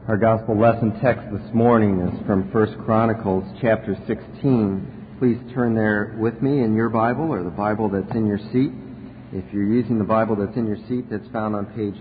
Our gospel lesson text this morning is from 1 Chronicles chapter 16. Please turn there with me in your Bible or the Bible that's in your seat. If you're using the Bible that's in your seat, that's found on page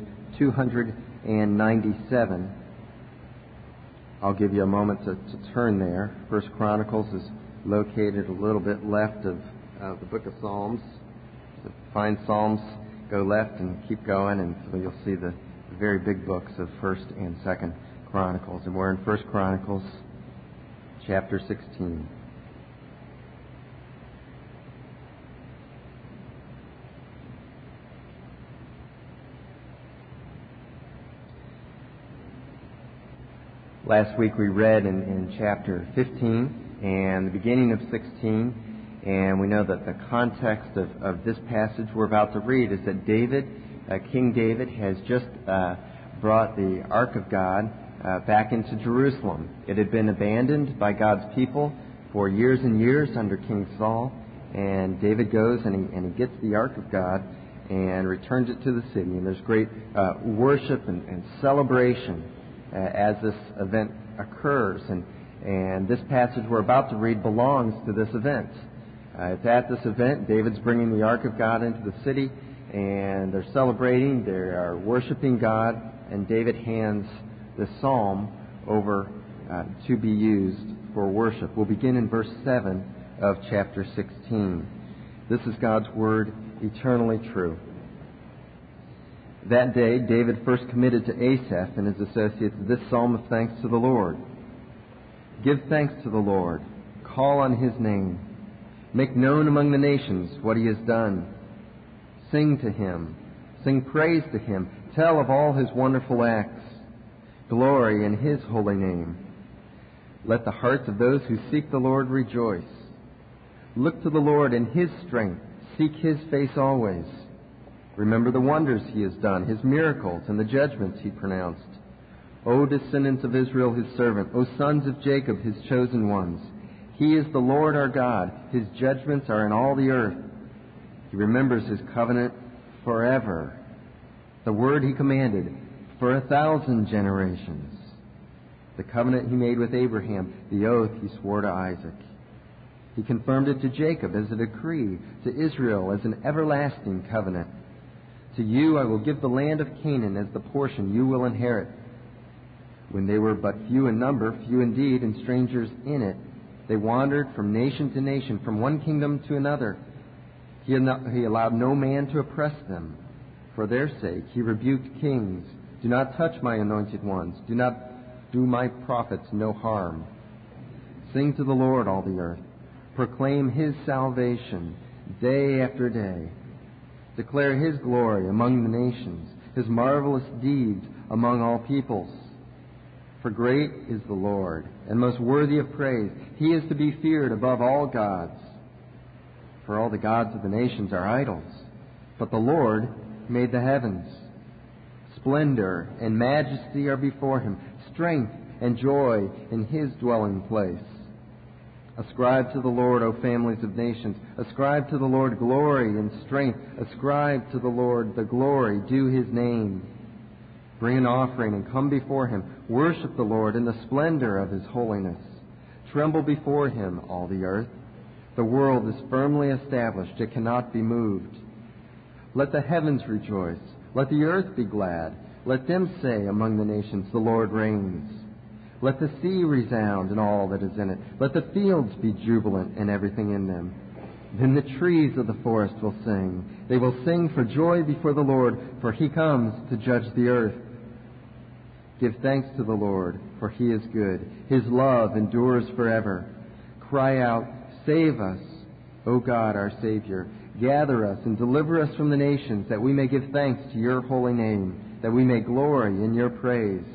297. I'll give you a moment to turn there. 1 Chronicles is located a little bit left of the book of Psalms. To find Psalms, go left and keep going, and so you'll see the very big books of 1st and 2nd Chronicles. And we're in 1 Chronicles chapter 16. Last week we read in chapter 15 and the beginning of 16, and we know that the context of this passage we're about to read is that King David has just brought the Ark of God back into Jerusalem. It had been abandoned by God's people for years and years under King Saul, and David goes and he gets the Ark of God and returns it to the city. And there's great worship and celebration as this event occurs. And this passage we're about to read belongs to this event. It's at this event, David's bringing the Ark of God into the city, and they're celebrating, they are worshiping God, and David hands the psalm over to be used for worship. We'll begin in verse 7 of chapter 16. This is God's word, eternally true. That day, David first committed to Asaph and his associates this psalm of thanks to the Lord. Give thanks to the Lord. Call on His name. Make known among the nations what He has done. Sing to Him. Sing praise to Him. Tell of all His wonderful acts. Glory in His holy name. Let the hearts of those who seek the Lord rejoice. Look to the Lord in His strength. Seek His face always. Remember the wonders He has done, His miracles, and the judgments He pronounced. O descendants of Israel, His servant, O sons of Jacob, His chosen ones. He is the Lord our God. His judgments are in all the earth. He remembers His covenant forever. The word He commanded for 1,000 generations. The covenant He made with Abraham, the oath He swore to Isaac. He confirmed it to Jacob as a decree, to Israel as an everlasting covenant. To you I will give the land of Canaan as the portion you will inherit. When they were but few in number, few indeed, and strangers in it, they wandered from nation to nation, from one kingdom to another. He allowed no man to oppress them. For their sake He rebuked kings. Do not touch my anointed ones. Do not do my prophets no harm. Sing to the Lord, all the earth. Proclaim His salvation day after day. Declare His glory among the nations, His marvelous deeds among all peoples. For great is the Lord, and most worthy of praise. He is to be feared above all gods. For all the gods of the nations are idols, but the Lord made the heavens. Splendor and majesty are before Him, strength and joy in His dwelling place. Ascribe to the Lord, O families of nations. Ascribe to the Lord glory and strength. Ascribe to the Lord the glory due His name. Bring an offering and come before Him. Worship the Lord in the splendor of His holiness. Tremble before Him, all the earth. The world is firmly established. It cannot be moved. Let the heavens rejoice. Let the earth be glad. Let them say among the nations, the Lord reigns. Let the sea resound and all that is in it. Let the fields be jubilant and everything in them. Then the trees of the forest will sing. They will sing for joy before the Lord, for He comes to judge the earth. Give thanks to the Lord, for He is good. His love endures forever. Cry out, save us, O God, our Savior. Gather us and deliver us from the nations, that we may give thanks to Your holy name, that we may glory in Your praise.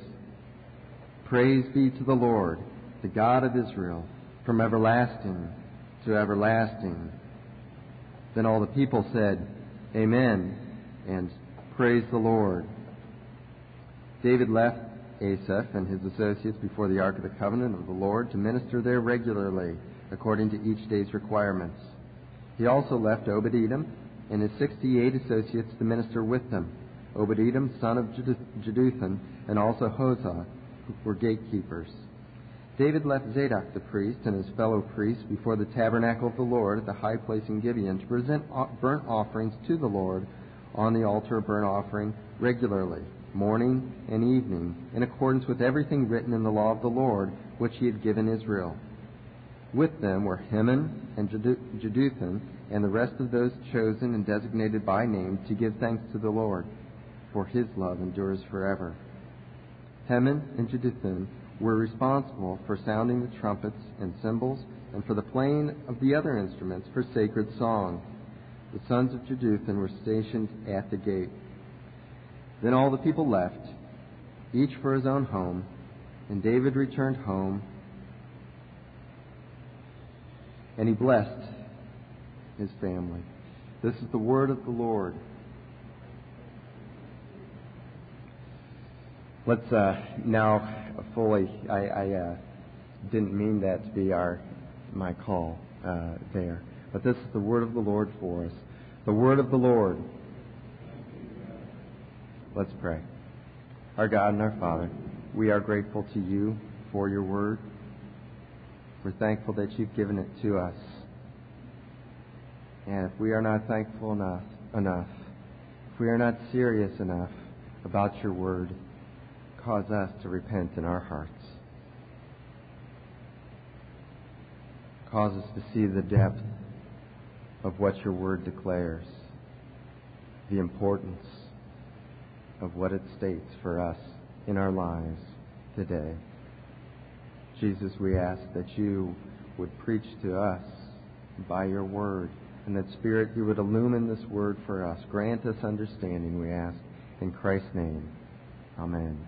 Praise be to the Lord, the God of Israel, from everlasting to everlasting. Then all the people said, Amen, and praise the Lord. David left Asaph and his associates before the Ark of the Covenant of the Lord to minister there regularly, according to each day's requirements. He also left Obed-Edom and his 68 associates to minister with them, Obed-Edom, son of Jeduthun, and also Hosah, were gatekeepers. David left Zadok the priest and his fellow priests before the tabernacle of the Lord at the high place in Gibeon to present burnt offerings to the Lord on the altar of burnt offering regularly, morning and evening, in accordance with everything written in the law of the Lord, which he had given Israel. With them were Heman and Jeduthun and the rest of those chosen and designated by name to give thanks to the Lord, for his love endures forever. Heman and Jeduthun were responsible for sounding the trumpets and cymbals and for the playing of the other instruments for sacred song. The sons of Jeduthun were stationed at the gate. Then all the people left, each for his own home, and David returned home, and he blessed his family. This is the word of the Lord. Let's now fully, I didn't mean that to be my call there, but this is the word of the Lord for us. The word of the Lord. Let's pray. Our God and our Father, we are grateful to you for your word. We're thankful that you've given it to us. And if we are not thankful enough, if we are not serious enough about your word, cause us to repent in our hearts. Cause us to see the depth of what your word declares, the importance of what it states for us in our lives today. Jesus, we ask that you would preach to us by your word, and that, Spirit, you would illumine this word for us. Grant us understanding, we ask, in Christ's name. Amen.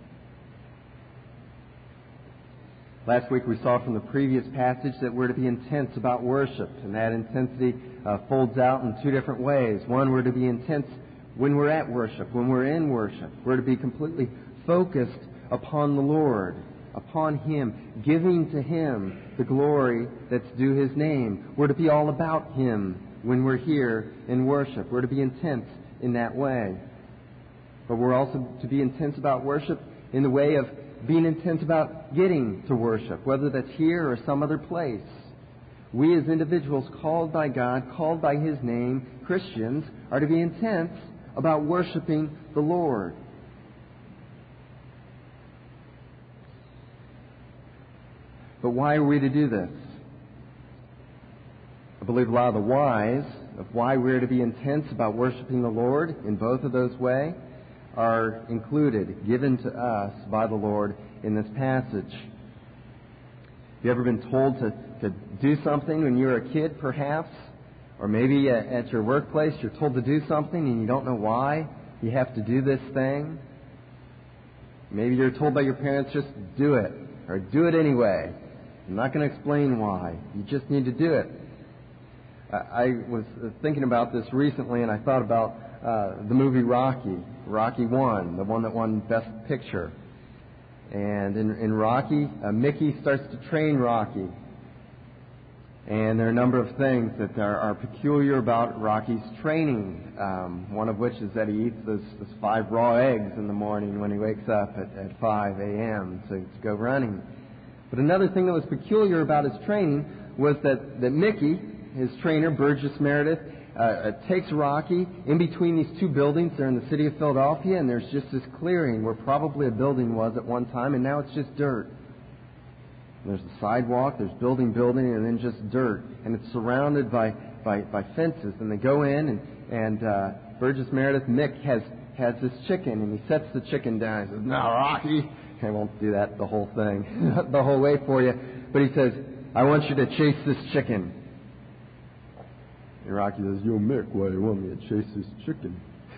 Last week we saw from the previous passage that we're to be intense about worship, and that intensity folds out in two different ways. One, we're to be intense when we're at worship, when we're in worship. We're to be completely focused upon the Lord, upon Him, giving to Him the glory that's due His name. We're to be all about Him when we're here in worship. We're to be intense in that way. But we're also to be intense about worship in the way of being intense about getting to worship, whether that's here or some other place. We as individuals called by God, called by His name, Christians, are to be intense about worshiping the Lord. But why are we to do this? I believe a lot of the whys of why we're to be intense about worshiping the Lord in both of those ways are included, given to us by the Lord in this passage. Have you ever been told to do something when you were a kid, perhaps? Or maybe at your workplace you're told to do something and you don't know why you have to do this thing? Maybe you're told by your parents, just do it, or do it anyway. I'm not going to explain why. You just need to do it. I was thinking about this recently, and I thought about the movie Rocky 1, the one that won Best Picture. And in Rocky, Mickey starts to train Rocky. And there are a number of things that are peculiar about Rocky's training. One of which is that he eats those 5 raw eggs in the morning when he wakes up at 5 a.m. to go running. But another thing that was peculiar about his training was that Mickey, his trainer, Burgess Meredith, takes Rocky in between these two buildings. They're in the city of Philadelphia, and there's just this clearing where probably a building was at one time, and now it's just dirt. And there's a sidewalk, there's building, and then just dirt. And it's surrounded by fences. And they go in, and Burgess Meredith, Mick, has this chicken, and he sets the chicken down. He says, "Now, Rocky," I won't do that the whole thing, the whole way for you, but he says, "I want you to chase this chicken." And Rocky says, "Yo, Mick, why do you want me to chase this chicken?"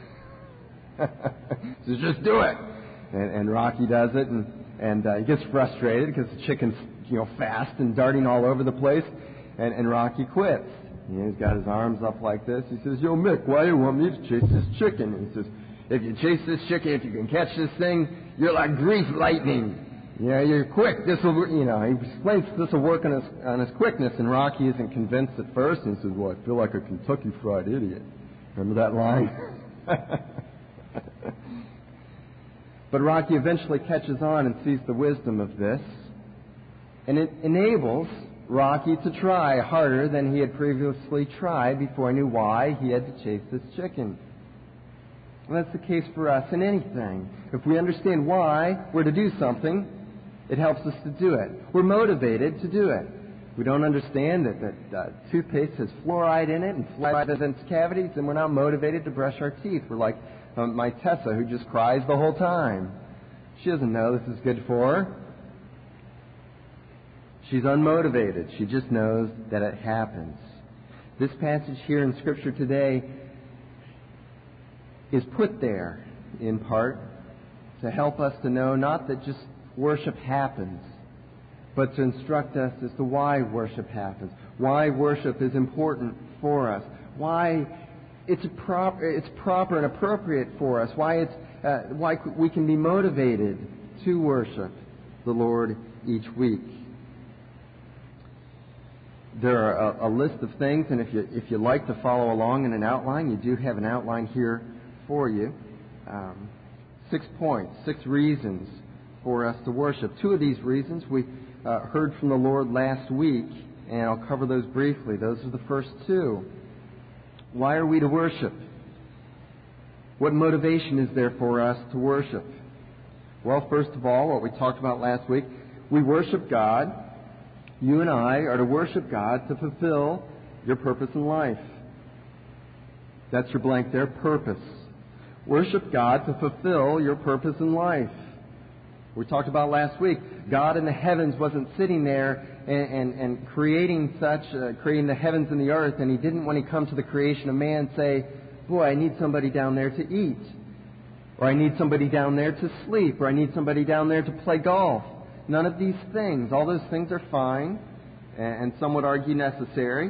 He says, "Just do it." And Rocky does it, and he gets frustrated because the chicken's fast and darting all over the place, and Rocky quits. He's got his arms up like this. He says, "Yo, Mick, why do you want me to chase this chicken?" And he says, "If you chase this chicken, if you can catch this thing, you're like grease lightning. You're quick. This will, He explains this will work on his quickness, and Rocky isn't convinced at first, and he says, "Well, I feel like a Kentucky Fried Idiot." Remember that line? But Rocky eventually catches on and sees the wisdom of this, and it enables Rocky to try harder than he had previously tried before he knew why he had to chase this chicken. And that's the case for us in anything. If we understand why we're to do something, it helps us to do it. We're motivated to do it. We don't understand that toothpaste has fluoride in it, and fluoride prevents cavities, and we're not motivated to brush our teeth. We're like my Tessa, who just cries the whole time. She doesn't know this is good for her. She's unmotivated. She just knows that it happens. This passage here in Scripture today is put there, in part, to help us to know not that just worship happens, but to instruct us as to why worship happens, why worship is important for us, why it's proper and appropriate for us, why we can be motivated to worship the Lord each week. There are a list of things, and if you like to follow along in an outline, you do have an outline here for you. 6 points, 6 reasons for us to worship. 2 of these reasons we heard from the Lord last week, and I'll cover those briefly. Those are the first 2. Why are we to worship? What motivation is there for us to worship? Well, first of all, what we talked about last week, we worship God. You and I are to worship God to fulfill your purpose in life. That's your blank there, purpose. Worship God to fulfill your purpose in life. We talked about last week, God in the heavens wasn't sitting there and creating the heavens and the earth, and He didn't, when He come to the creation of man, say, boy, I need somebody down there to eat, or I need somebody down there to sleep, or I need somebody down there to play golf. None of these things. All those things are fine, and some would argue necessary.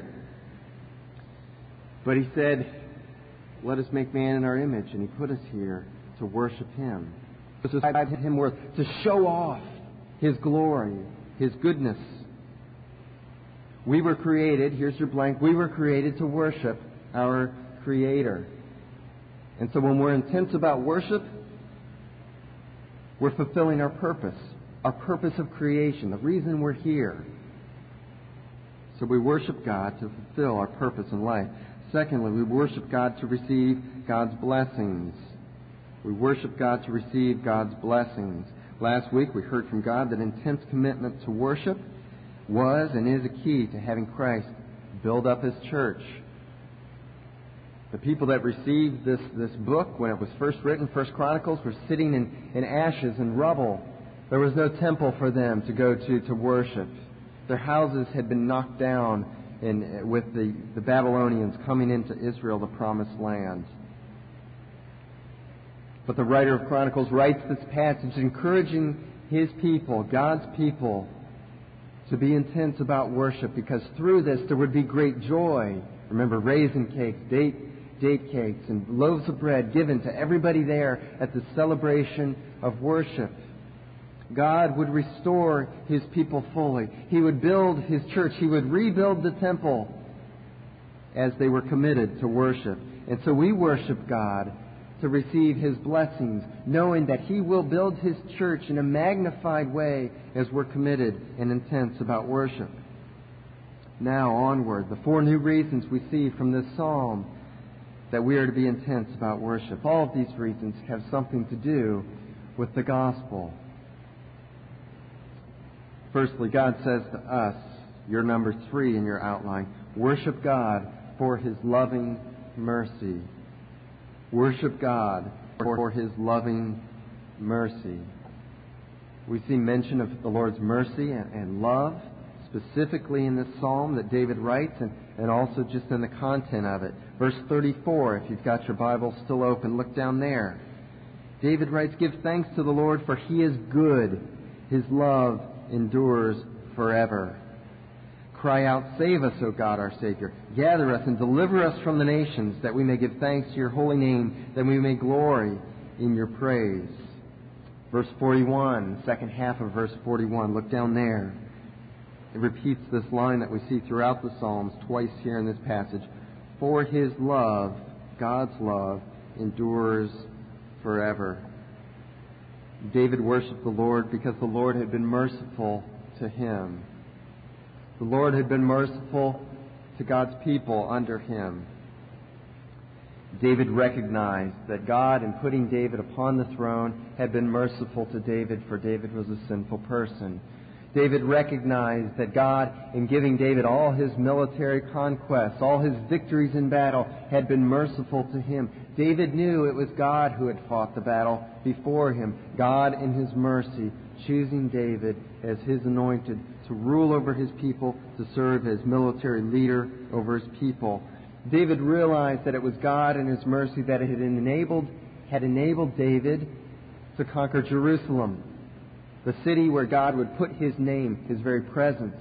But He said, let us make man in our image, and He put us here to worship Him. To describe Him worth, to show off His glory, His goodness. We were created, here's your blank, we were created to worship our Creator. And so when we're intense about worship, we're fulfilling our purpose of creation, the reason we're here. So we worship God to fulfill our purpose in life. Secondly, we worship God to receive God's blessings. We worship God to receive God's blessings. Last week we heard from God that intense commitment to worship was and is a key to having Christ build up His church. The people that received this book when it was first written, First Chronicles, were sitting in ashes and rubble. There was no temple for them to go to worship. Their houses had been knocked down with the Babylonians coming into Israel, the promised land. But the writer of Chronicles writes this passage encouraging his people, God's people, to be intense about worship, because through this there would be great joy. Remember, raisin cakes, date cakes, and loaves of bread given to everybody there at the celebration of worship. God would restore His people fully. He would build His church. He would rebuild the temple as they were committed to worship. And so we worship God to receive His blessings, knowing that He will build His church in a magnified way as we're committed and intense about worship. Now onward, the 4 new reasons we see from this psalm that we are to be intense about worship. All of these reasons have something to do with the gospel. Firstly, God says to us, your number 3 in your outline, worship God for His loving mercy. Worship God for His loving mercy. We see mention of the Lord's mercy and love, specifically in this psalm that David writes, and also just in the content of it. Verse 34, if you've got your Bible still open, look down there. David writes, give thanks to the Lord, for He is good. His love endures forever. Cry out, save us, O God, our Savior. Gather us and deliver us from the nations, that we may give thanks to your holy name, that we may glory in your praise. Verse 41, second half of verse 41, look down there. It repeats this line that we see throughout the Psalms twice here in this passage. For His love, God's love, endures forever. David worshiped the Lord because the Lord had been merciful to him. The Lord had been merciful to God's people under him. David recognized that God, in putting David upon the throne, had been merciful to David, for David was a sinful person. David recognized that God, in giving David all his military conquests, all his victories in battle, had been merciful to him. David knew it was God who had fought the battle before him. God, in his mercy, choosing David as his anointed to rule over his people, to serve as military leader over his people. David realized that it was God in his mercy that had enabled David to conquer Jerusalem, the city where God would put his name, his very presence.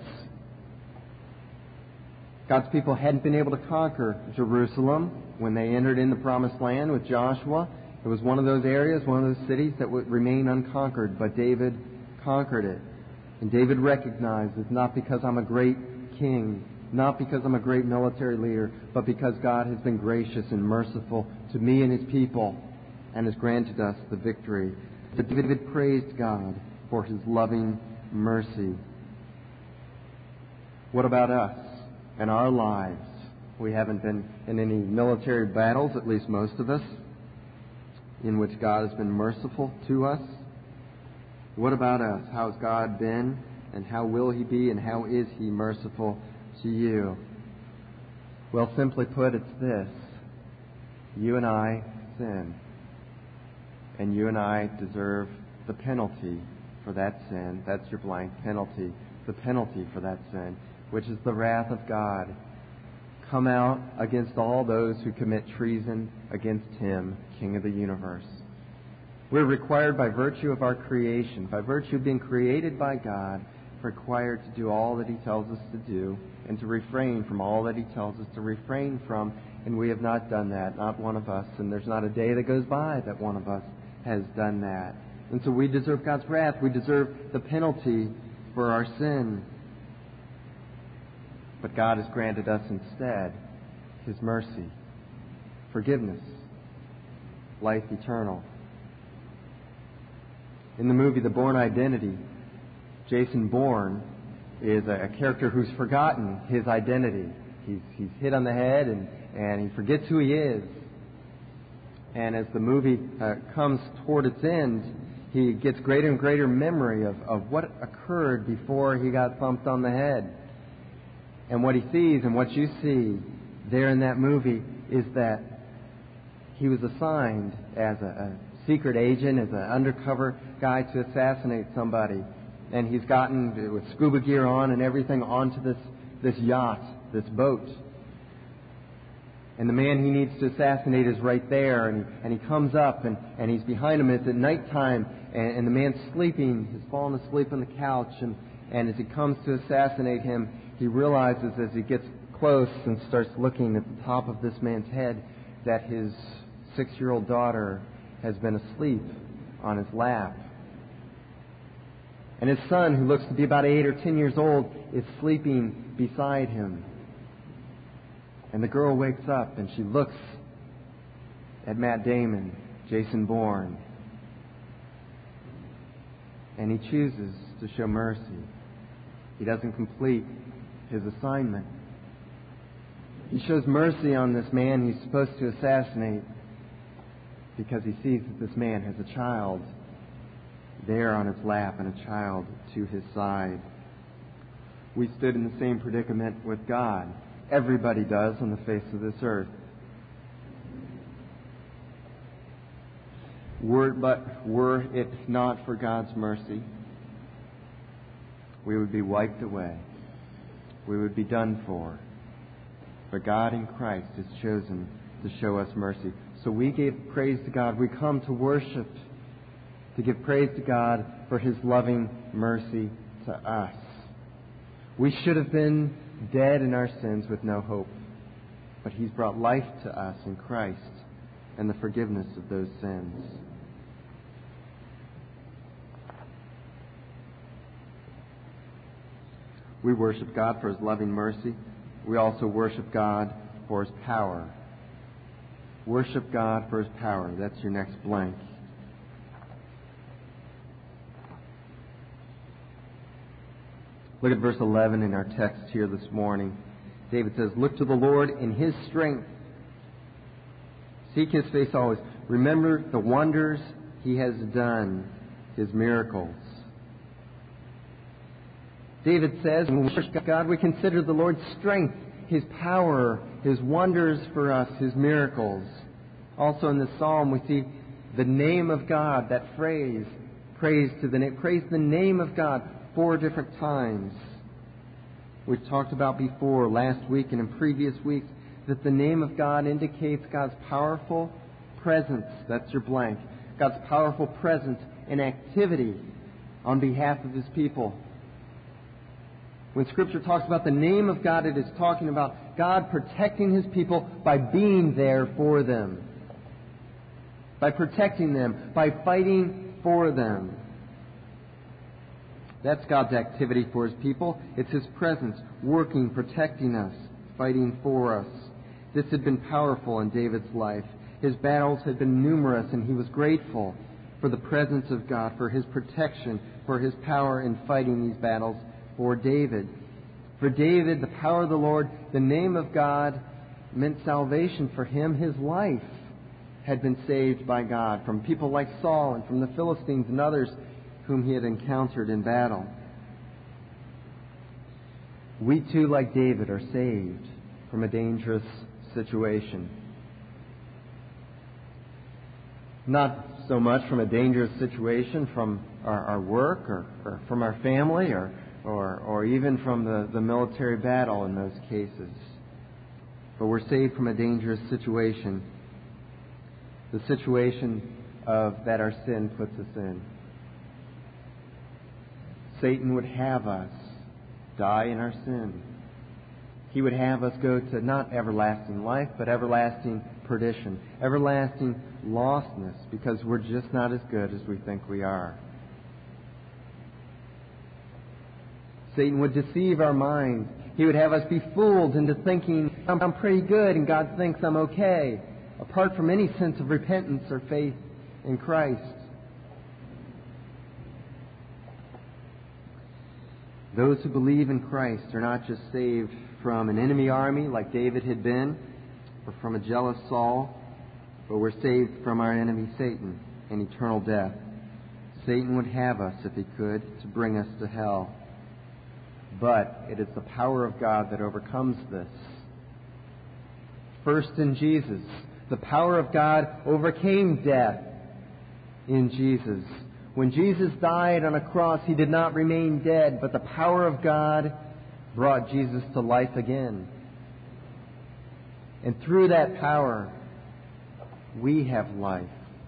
God's people hadn't been able to conquer Jerusalem when they entered in the Promised Land with Joshua. It was one of those areas, one of those cities that would remain unconquered, but David conquered it. And David recognized it's not because I'm a great king, not because I'm a great military leader, but because God has been gracious and merciful to me and his people and has granted us the victory. But David praised God for his loving mercy. What about us and our lives? We haven't been in any military battles, at least most of us, in which God has been merciful to us. What about us? How has God been, and how will he be, and how is he merciful to you? Well, simply put, it's this. You and I sin. And you and I deserve the penalty for that sin. That's your blank, penalty. The penalty for that sin, which is the wrath of God, come out against all those who commit treason against him, King of the universe. We're required by virtue of our creation, by virtue of being created by God, required to do all that he tells us to do and to refrain from all that he tells us to refrain from. And we have not done that, not one of us. And there's not a day that goes by that one of us has done that. And so we deserve God's wrath. We deserve the penalty for our sin. But God has granted us instead his mercy, forgiveness, life eternal. In the movie The Bourne Identity, Jason Bourne is a character who's forgotten his identity. He's hit on the head and he forgets who he is. And as the movie comes toward its end, he gets greater and greater memory of what occurred before he got thumped on the head. And what he sees and what you see there in that movie is that he was assigned as a secret agent, as an undercover guy to assassinate somebody. And he's gotten, with scuba gear on and everything, onto this yacht, this boat. And the man he needs to assassinate is right there. And he comes up and he's behind him. It's at nighttime and the man's sleeping. He's fallen asleep on the couch. And as he comes to assassinate him, he realizes as he gets close and starts looking at the top of this man's head that his 6-year-old daughter has been asleep on his lap. And his son, who looks to be about 8 or 10 years old, is sleeping beside him. And the girl wakes up and she looks at Matt Damon, Jason Bourne, and he chooses to show mercy. He doesn't complete his assignment. He shows mercy on this man he's supposed to assassinate because he sees that this man has a child there on his lap and a child to his side. We stood in the same predicament with God. Everybody does on the face of this earth. Were it not for God's mercy, we would be wiped away. We would be done for. But God in Christ has chosen to show us mercy. So we give praise to God. We come to worship, to give praise to God for his loving mercy to us. We should have been dead in our sins with no hope, but he's brought life to us in Christ and the forgiveness of those sins. We worship God for his loving mercy. We also worship God for his power. Worship God for his power. That's your next blank. Look at verse 11 in our text here this morning. David says, "Look to the Lord in His strength. Seek His face always. Remember the wonders He has done, His miracles." David says, when we worship God, we consider the Lord's strength, His power, His wonders for us, His miracles. Also in this psalm, we see the name of God, that phrase, praise the name of God 4 different times. We've talked about before, last week and in previous weeks, that the name of God indicates God's powerful presence. That's your blank. God's powerful presence and activity on behalf of His people. When Scripture talks about the name of God, it is talking about God protecting His people by being there for them, by protecting them, by fighting for them. That's God's activity for His people. It's His presence, working, protecting us, fighting for us. This had been powerful in David's life. His battles had been numerous, and he was grateful for the presence of God, for His protection, for His power in fighting these battles for David. For David, the power of the Lord, the name of God, meant salvation for him. His life had been saved by God from people like Saul and from the Philistines and others whom he had encountered in battle. We too, like David, are saved from a dangerous situation. Not so much from a dangerous situation from our work or from our family or even from the military battle in those cases. But we're saved from a dangerous situation. The situation that our sin puts us in. Satan would have us die in our sin. He would have us go to not everlasting life, but everlasting perdition, everlasting lostness, because we're just not as good as we think we are. Satan would deceive our minds. He would have us be fooled into thinking, I'm pretty good and God thinks I'm okay, apart from any sense of repentance or faith in Christ. Those who believe in Christ are not just saved from an enemy army like David had been, or from a jealous Saul, but we're saved from our enemy Satan and eternal death. Satan would have us, if he could, to bring us to hell. But it is the power of God that overcomes this. First in Jesus, the power of God overcame death in Jesus. When Jesus died on a cross, He did not remain dead, but the power of God brought Jesus to life again. And through that power, we have life.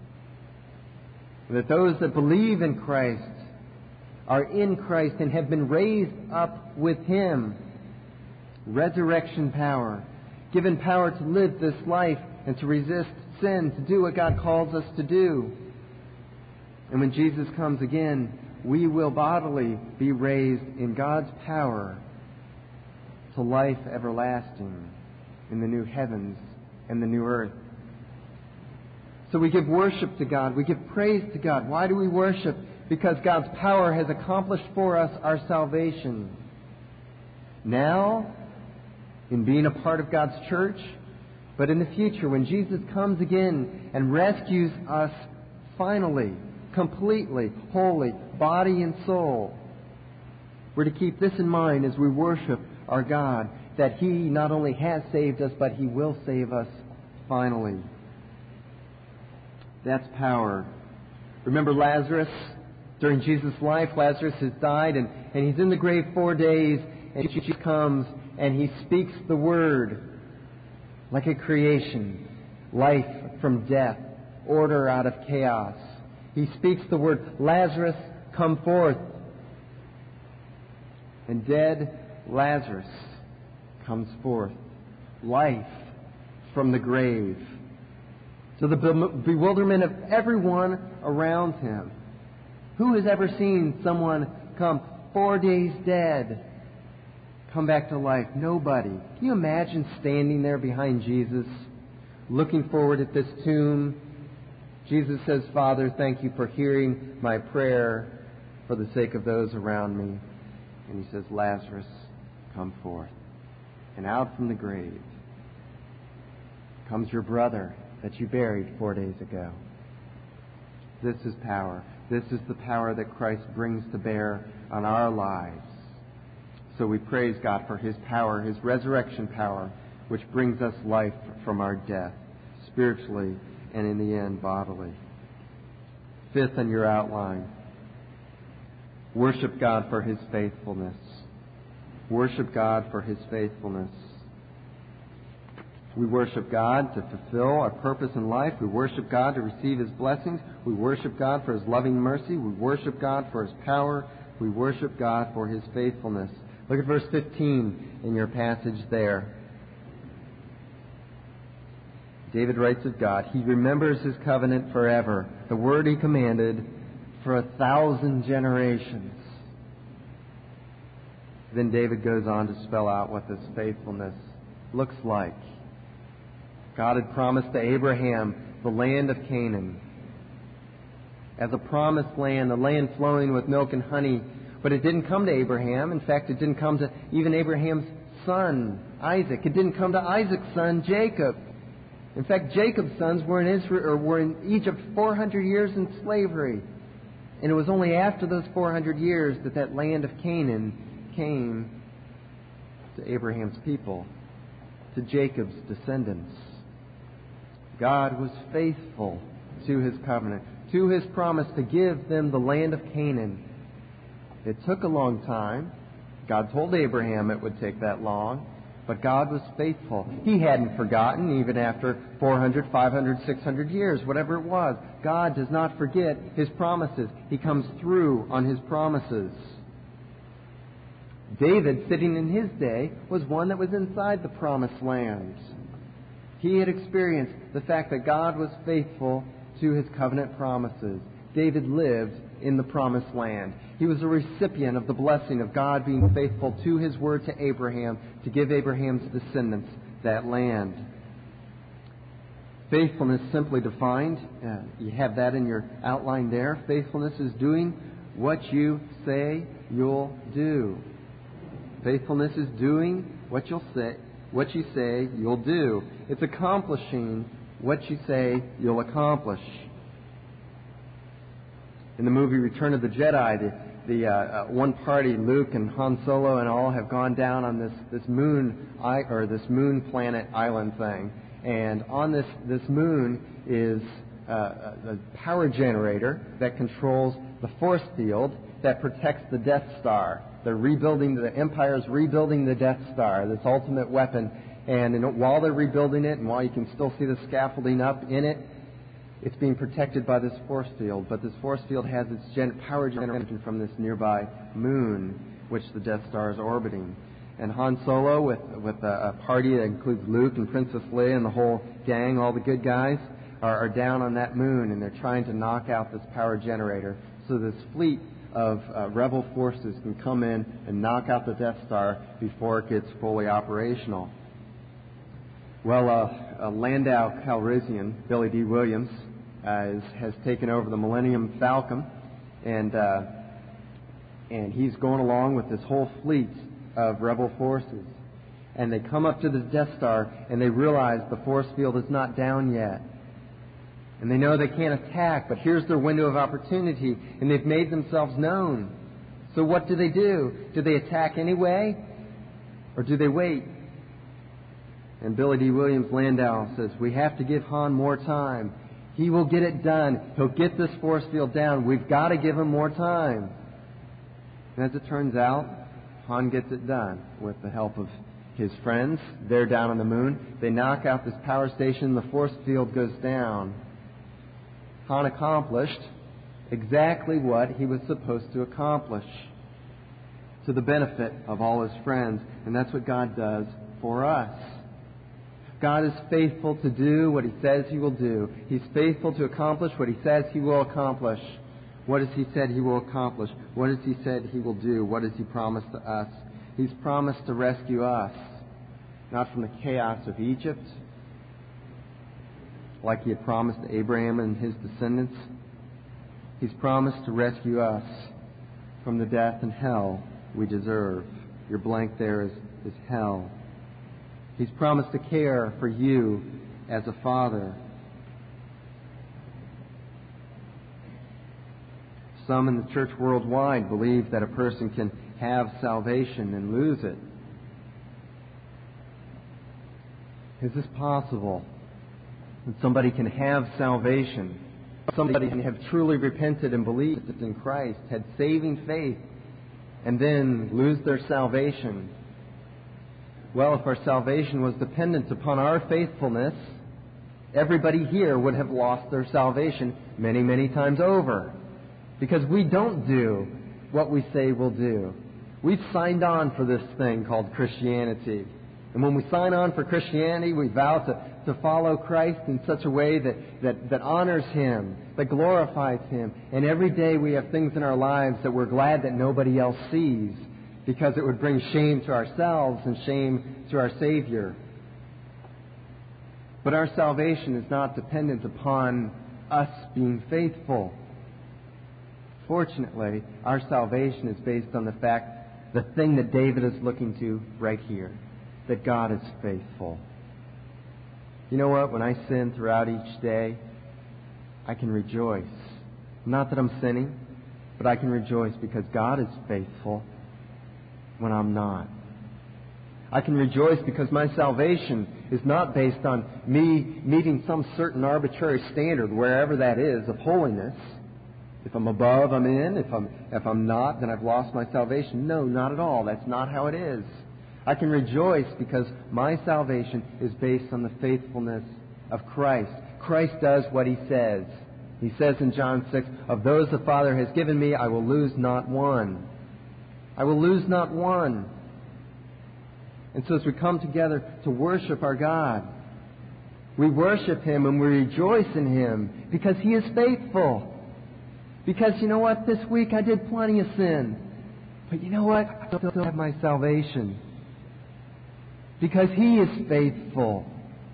That those that believe in Christ are in Christ and have been raised up with Him. Resurrection power. Given power to live this life and to resist sin, to do what God calls us to do. And when Jesus comes again, we will bodily be raised in God's power to life everlasting in the new heavens and the new earth. So we give worship to God. We give praise to God. Why do we worship? Because God's power has accomplished for us our salvation. Now, in being a part of God's church, but in the future when Jesus comes again and rescues us finally, completely, wholly, body and soul. We're to keep this in mind as we worship our God, that He not only has saved us, but He will save us finally. That's power. Remember Lazarus? During Jesus' life, Lazarus has died, and he's in the grave 4 days, and Jesus comes, and He speaks the word like a creation, life from death, order out of chaos. He speaks the word, Lazarus, come forth. And dead Lazarus comes forth. Life from the grave. To the bewilderment of everyone around him. Who has ever seen someone come 4 days dead, come back to life? Nobody. Can you imagine standing there behind Jesus, looking forward at this tomb? Jesus says, Father, thank You for hearing my prayer for the sake of those around me. And he says, Lazarus, come forth. And out from the grave comes your brother that you buried 4 days ago. This is power. This is the power that Christ brings to bear on our lives. So we praise God for His power, His resurrection power, which brings us life from our death, spiritually and in the end bodily. Fifth on your outline, worship God for His faithfulness. Worship God for His faithfulness. We worship God to fulfill our purpose in life. We worship God to receive His blessings. We worship God for His loving mercy. We worship God for His power. We worship God for His faithfulness. Look at verse 15 in your passage there. David writes of God, He remembers His covenant forever, the word He commanded for 1,000 generations. Then David goes on to spell out what this faithfulness looks like. God had promised to Abraham the land of Canaan as a promised land, a land flowing with milk and honey. But it didn't come to Abraham. In fact, it didn't come to even Abraham's son, Isaac. It didn't come to Isaac's son, Jacob. In fact, Jacob's sons were in Egypt 400 years in slavery. And it was only after those 400 years that land of Canaan came to Abraham's people, to Jacob's descendants. God was faithful to His covenant, to His promise to give them the land of Canaan. It took a long time. God told Abraham it would take that long, but God was faithful. He hadn't forgotten even after 400, 500, 600 years, whatever it was. God does not forget His promises. He comes through on His promises. David, sitting in his day, was one that was inside the promised land. He had experienced the fact that God was faithful to His covenant promises. David lived in the promised land. He was a recipient of the blessing of God being faithful to His word to Abraham to give Abraham's descendants that land. Faithfulness, simply defined, you have that in your outline there. Faithfulness is doing what you say you'll do. Faithfulness is doing what you say you'll do. It's accomplishing what you say you'll accomplish. In the movie Return of the Jedi, the one party, Luke and Han Solo and all, have gone down on this moon planet island thing, and on this moon is a power generator that controls the force field that protects the Death Star. The Empire's rebuilding the Death Star, this ultimate weapon, and while they're rebuilding it, and while you can still see the scaffolding up in it, it's being protected by this force field. But this force field has its power generation from this nearby moon, which the Death Star is orbiting. And Han Solo, with a party that includes Luke and Princess Leia and the whole gang, all the good guys, are down on that moon, and they're trying to knock out this power generator so this fleet of rebel forces can come in and knock out the Death Star before it gets fully operational. Well, Landau Calrissian, Billy D. Williams, has taken over the Millennium Falcon, and he's going along with this whole fleet of rebel forces. And they come up to the Death Star, and they realize the force field is not down yet. And they know they can't attack, but here's their window of opportunity, and they've made themselves known. So what do? Do they attack anyway, or do they wait? And Billy D. Williams Landau says, we have to give Han more time. He will get it done. He'll get this force field down. We've got to give him more time. And as it turns out, Han gets it done with the help of his friends. They're down on the moon. They knock out this power station. The force field goes down. Han accomplished exactly what he was supposed to accomplish to the benefit of all his friends. And that's what God does for us. God is faithful to do what He says He will do. He's faithful to accomplish what He says He will accomplish. What has He said He will accomplish? What has He said He will do? What has He promised to us? He's promised to rescue us, not from the chaos of Egypt, like He had promised to Abraham and his descendants. He's promised to rescue us from the death and hell we deserve. Your blank there is hell. He's promised to care for you as a father. Some in the church worldwide believe that a person can have salvation and lose it. Is this possible? That somebody can have salvation, somebody can have truly repented and believed in Christ, had saving faith, and then lose their salvation? Well, if our salvation was dependent upon our faithfulness, everybody here would have lost their salvation many, many times over. Because we don't do what we say we'll do. We've signed on for this thing called Christianity. And when we sign on for Christianity, we vow to follow Christ in such a way that honors Him, that glorifies Him. And every day we have things in our lives that we're glad that nobody else sees, because it would bring shame to ourselves and shame to our Savior. But our salvation is not dependent upon us being faithful. Fortunately, our salvation is based on the fact, the thing that David is looking to right here, that God is faithful. You know what? When I sin throughout each day, I can rejoice. Not that I'm sinning, but I can rejoice because God is faithful when I'm not. I can rejoice because my salvation is not based on me meeting some certain arbitrary standard, wherever that is, of holiness. If I'm above, I'm in. If I'm not, then I've lost my salvation. No, not at all. That's not how it is. I can rejoice because my salvation is based on the faithfulness of Christ. Christ does what He says. He says in John 6, "Of those the Father has given me, I will lose not one." I will lose not one. And so as we come together to worship our God, we worship Him and we rejoice in Him because He is faithful. Because you know what? This week I did plenty of sin. But you know what? I still have my salvation. Because He is faithful.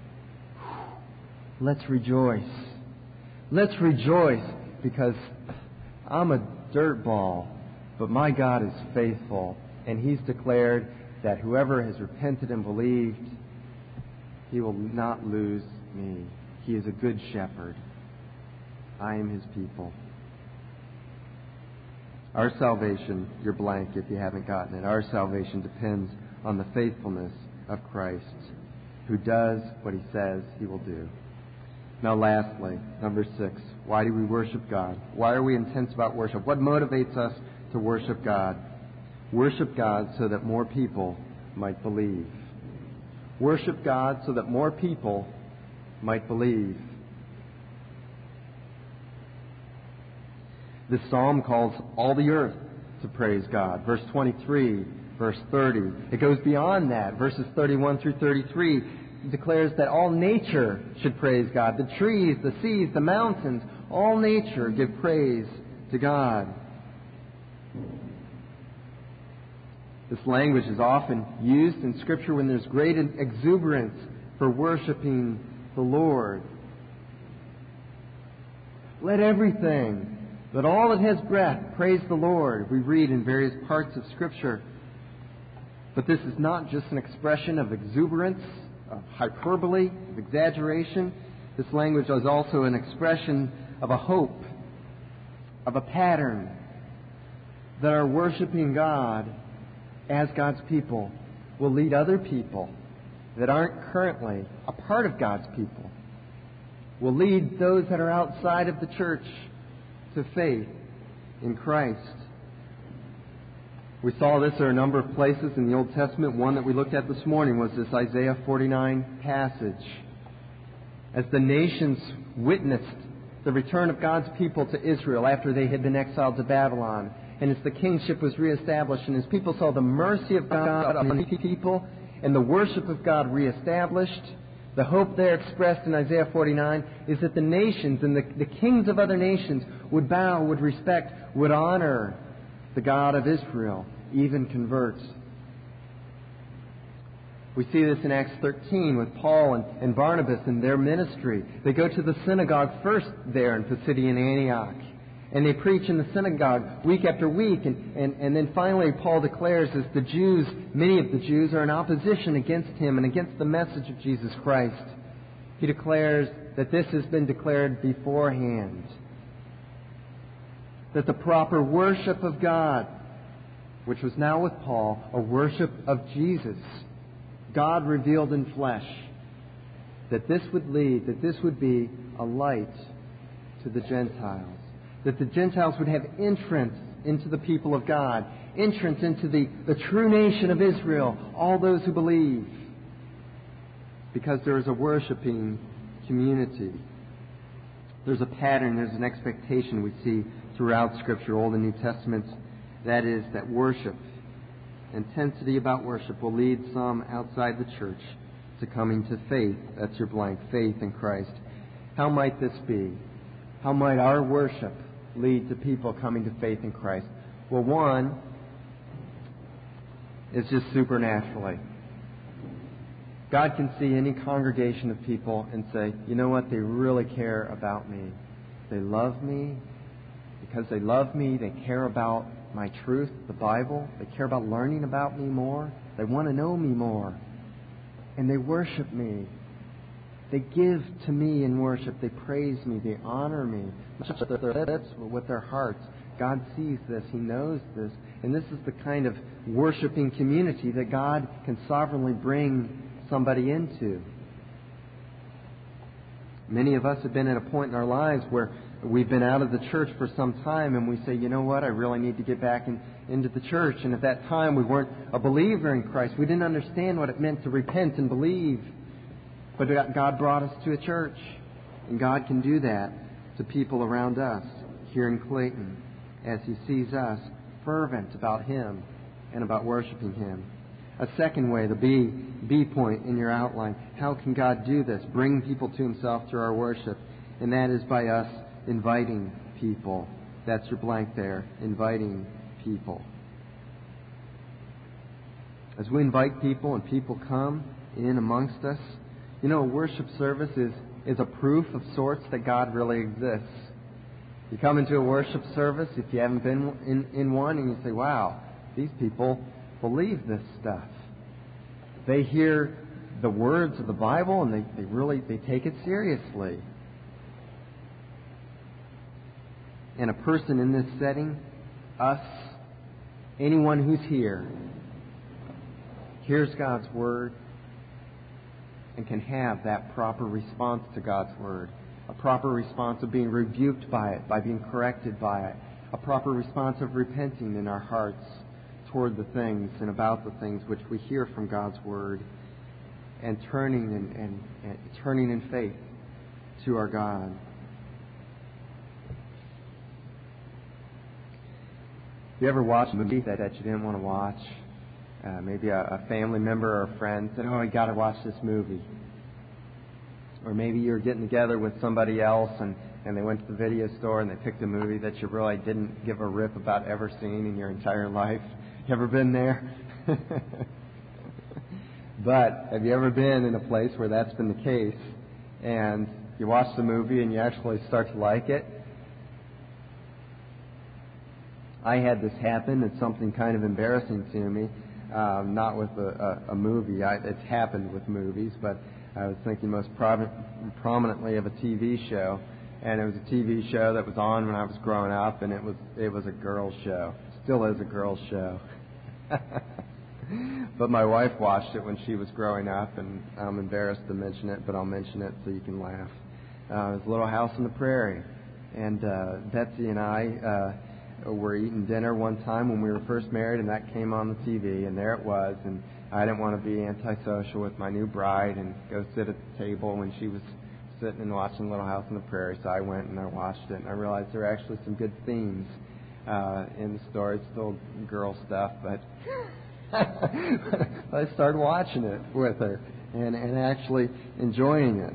Let's rejoice. Let's rejoice because I'm a dirtball, but my God is faithful. And He's declared that whoever has repented and believed, He will not lose me. He is a good shepherd. I am His people. Our salvation, your blank if you haven't gotten it, our salvation depends on the faithfulness of Christ, who does what He says He will do. Now lastly, number 6, why do we worship God? Why are we intense about worship? What motivates us to worship God? Worship God so that more people might believe. Worship God so that more people might believe. This psalm calls all the earth to praise God. Verse 23, verse 30. It goes beyond that. Verses 31 through 33 declares that all nature should praise God. The trees, the seas, the mountains, all nature give praise to God. This language is often used in Scripture when there's great exuberance for worshiping the Lord. Let everything, let all that has breath, praise the Lord, we read in various parts of Scripture. But this is not just an expression of exuberance, of hyperbole, of exaggeration. This language is also an expression of a hope, of a pattern, that our worshiping God as God's people will lead other people that aren't currently a part of God's people, will lead those that are outside of the church to faith in Christ. We saw this in a number of places in the Old Testament. One that we looked at this morning was this Isaiah 49 passage. As the nations witnessed the return of God's people to Israel after they had been exiled to Babylon, and as the kingship was reestablished, and as people saw the mercy of God on the people and the worship of God reestablished, the hope there expressed in Isaiah 49 is that the nations and the kings of other nations would bow, would respect, would honor the God of Israel, even convert. We see this in Acts 13 with Paul and Barnabas and their ministry. They go to the synagogue first there in Pisidian Antioch. And they preach in the synagogue week after week. And then finally Paul declares, as the Jews, many of the Jews are in opposition against him and against the message of Jesus Christ, he declares that this has been declared beforehand. That the proper worship of God, which was now with Paul, a worship of Jesus, God revealed in flesh, that this would lead, that this would be a light to the Gentiles. That the Gentiles would have entrance into the people of God, entrance into the true nation of Israel, all those who believe, because there is a worshiping community. There's a pattern, there's an expectation we see throughout Scripture, Old and New Testaments. That is, that worship, intensity about worship, will lead some outside the church to coming to faith. That's your blank, faith in Christ. How might this be? How might our worship lead to people coming to faith in Christ? Well, one is just supernaturally. God can see any congregation of people and say, you know what, they really care about me. They love me. Because they love me, they care about my truth, the Bible. They care about learning about me more. They want to know me more. And they worship me. They give to me in worship. They praise me. They honor me. Not just with their lips, but with their hearts. God sees this. He knows this. And this is the kind of worshiping community that God can sovereignly bring somebody into. Many of us have been at a point in our lives where we've been out of the church for some time and we say, you know what, I really need to get back into the church. And at that time we weren't a believer in Christ. We didn't understand what it meant to repent and believe. But God brought us to a church. And God can do that to people around us here in Clayton as He sees us fervent about Him and about worshiping Him. A second way, the B point in your outline. How can God do this? Bring people to Himself through our worship. And that is by us inviting people. That's your blank there. Inviting people. As we invite people and people come in amongst us, you know, a worship service is a proof of sorts that God really exists. You come into a worship service, if you haven't been in one, and you say, wow, these people believe this stuff. They hear the words of the Bible and they take it seriously. And a person in this setting, us, anyone who's here, hears God's Word and can have that proper response to God's Word. A proper response of being rebuked by it, by being corrected by it. A proper response of repenting in our hearts toward the things and about the things which we hear from God's Word, and turning in faith to our God. You ever watch a movie that you didn't want to watch? Maybe a family member or a friend said, oh, you got to watch this movie. Or maybe you're getting together with somebody else and they went to the video store and they picked a movie that you really didn't give a rip about ever seeing in your entire life. You ever been there? But have you ever been in a place where that's been the case and you watch the movie and you actually start to like it? I had this happen. It's something kind of embarrassing to me. Not with a movie. It's happened with movies, but I was thinking most prominently of a TV show. And it was a TV show that was on when I was growing up, and it was a girls' show. Still is a girls' show. But my wife watched it when she was growing up, and I'm embarrassed to mention it, but I'll mention it so you can laugh. It was Little House on the Prairie. And Betsy and I were eating dinner one time when we were first married, and that came on the TV, and there it was. And I didn't want to be antisocial with my new bride and go sit at the table when she was sitting and watching Little House on the Prairie, so I went and I watched it, and I realized there were actually some good themes in the story. It's still girl stuff, but I started watching it with her and actually enjoying it.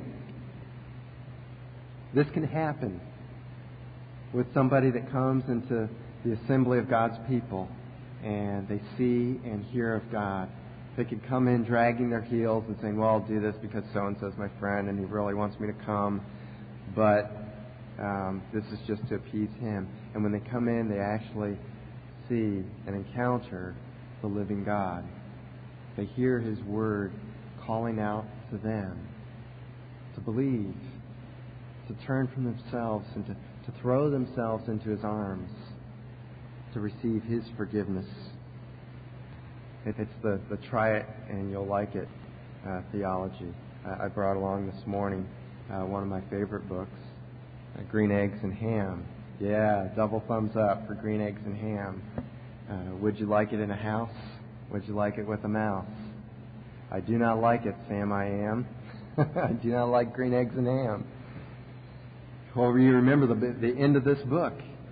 This can happen with somebody that comes into the assembly of God's people and they see and hear of God. They could come in dragging their heels and saying, well, I'll do this because so-and-so's my friend and he really wants me to come. But this is just to appease Him. And when they come in, they actually see and encounter the living God. They hear His Word calling out to them to believe, to turn from themselves and to throw themselves into His arms, to receive His forgiveness. It's the try it and you'll like it theology. I brought along this morning one of my favorite books, Green Eggs and Ham. Yeah, double thumbs up for Green Eggs and Ham. Would you like it in a house? Would you like it with a mouse? I do not like it, Sam I am. I do not like green eggs and ham. Well, you remember the end of this book.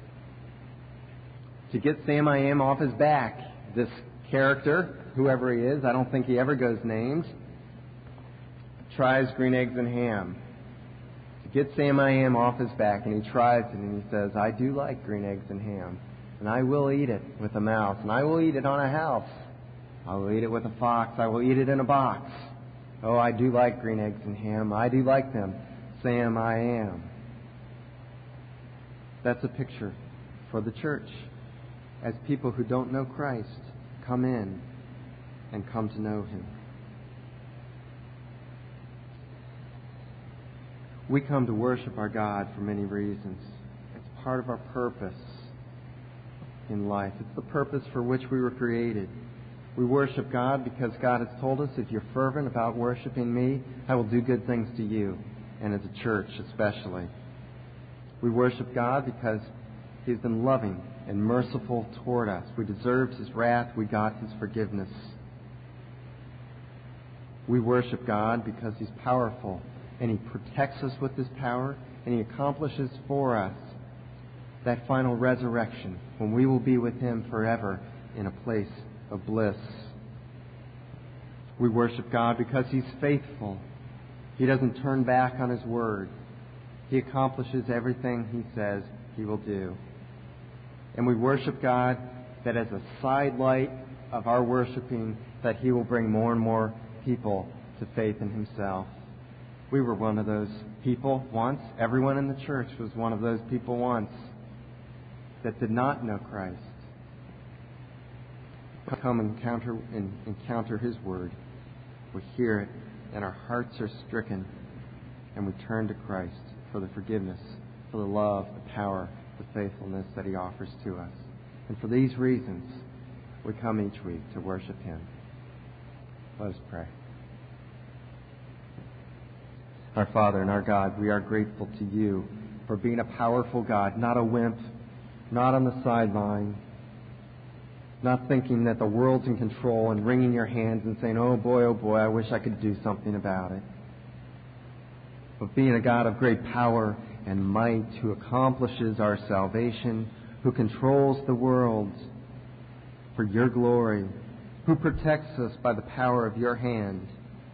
To get Sam I am off his back, this character, whoever he is, I don't think he ever goes named, tries green eggs and ham. To get Sam I am off his back, and he tries it, and he says, I do like green eggs and ham, and I will eat it with a mouse, and I will eat it on a house. I will eat it with a fox. I will eat it in a box. Oh, I do like green eggs and ham. I do like them. Sam I am. That's a picture for the church as people who don't know Christ come in and come to know Him. We come to worship our God for many reasons. It's part of our purpose in life. It's the purpose for which we were created. We worship God because God has told us, if you're fervent about worshiping me, I will do good things to you, and as a church especially. We worship God because He's been loving and merciful toward us. We deserved His wrath. We got His forgiveness. We worship God because He's powerful, and He protects us with His power, and He accomplishes for us that final resurrection when we will be with Him forever in a place of bliss. We worship God because He's faithful. He doesn't turn back on His word. He accomplishes everything He says He will do. And we worship God that as a side light of our worshiping, that He will bring more and more people to faith in Himself. We were one of those people once. Everyone in the church was one of those people once that did not know Christ. Come and encounter His Word. We hear it, and our hearts are stricken, and we turn to Christ for the forgiveness, for the love, the power, the faithfulness that He offers to us. And for these reasons, we come each week to worship Him. Let us pray. Our Father and our God, we are grateful to You for being a powerful God, not a wimp, not on the sideline, not thinking that the world's in control and wringing your hands and saying, oh boy, I wish I could do something about it. But being a God of great power and might who accomplishes our salvation, who controls the world for Your glory, who protects us by the power of Your hand.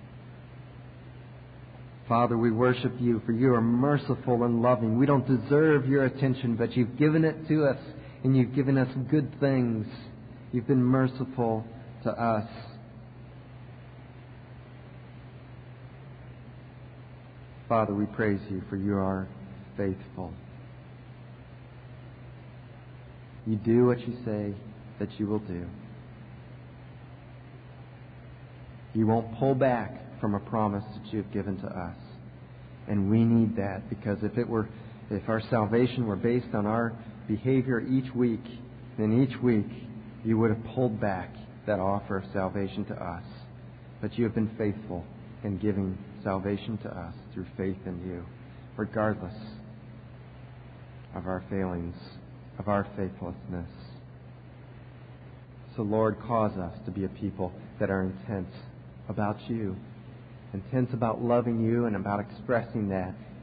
Father, we worship You, for You are merciful and loving. We don't deserve Your attention, but You've given it to us, and You've given us good things. You've been merciful to us. Father, we praise You, for You are faithful. You do what You say that You will do. You won't pull back from a promise that You have given to us. And we need that, because if our salvation were based on our behavior each week, then each week You would have pulled back that offer of salvation to us. But You have been faithful in giving salvation to us through faith in You, regardless of our failings, of our faithlessness. So, Lord, cause us to be a people that are intense about You, intense about loving You and about expressing that